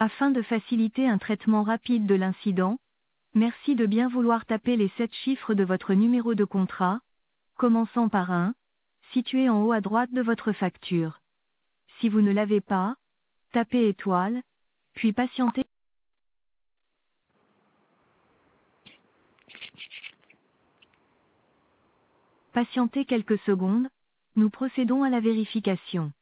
Afin de faciliter un traitement rapide de l'incident, merci de bien vouloir taper les 7 chiffres de votre numéro de contrat, commençant par 1, situé en haut à droite de votre facture. Si vous ne l'avez pas, tapez étoile, puis patientez. Patientez quelques secondes, nous procédons à la vérification.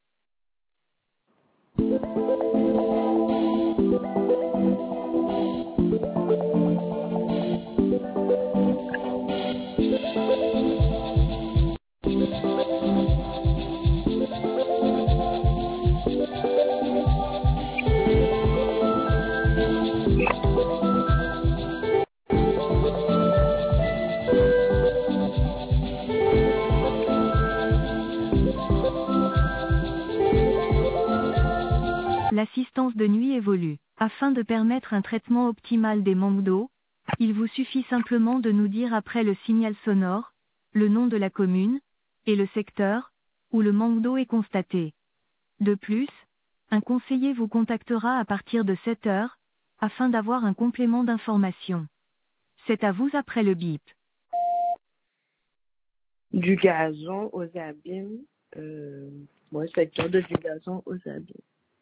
L'assistance de nuit évolue. Afin de permettre un traitement optimal des manques d'eau, il vous suffit simplement de nous dire après le signal sonore, le nom de la commune, et le secteur, où le manque d'eau est constaté. De plus, un conseiller vous contactera à partir de 7 heures, afin d'avoir un complément d'information. C'est à vous après le bip. Du gazon aux abîmes. Secteur de du gazon aux abîmes.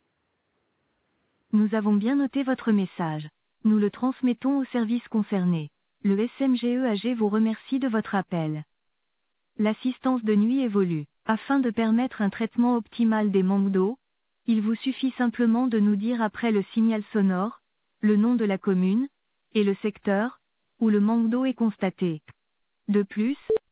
Nous avons bien noté votre message. Nous le transmettons au service concerné. Le SMGEAG vous remercie de votre appel. L'assistance de nuit évolue. Afin de permettre un traitement optimal des manques d'eau, il vous suffit simplement de nous dire après le signal sonore, le nom de la commune, et le secteur, où le manque d'eau est constaté. De plus,